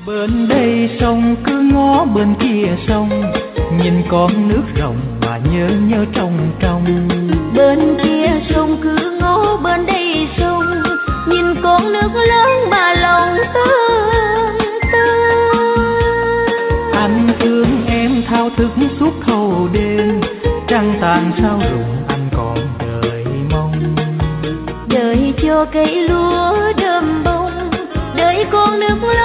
Bên đây sông cứ ngó bên kia sông, nhìn con nước rồng mà nhớ nhớ trong trong. Bên kia sông cứ ngó bên đây sông, nhìn con nước lớn mà lòng thương thương. Anh thương em thao thức suốt thâu đêm, trăng tàn sao rụng anh còn đợi mong. Đợi cho cây lúa đơm bông, đợi con nước lớn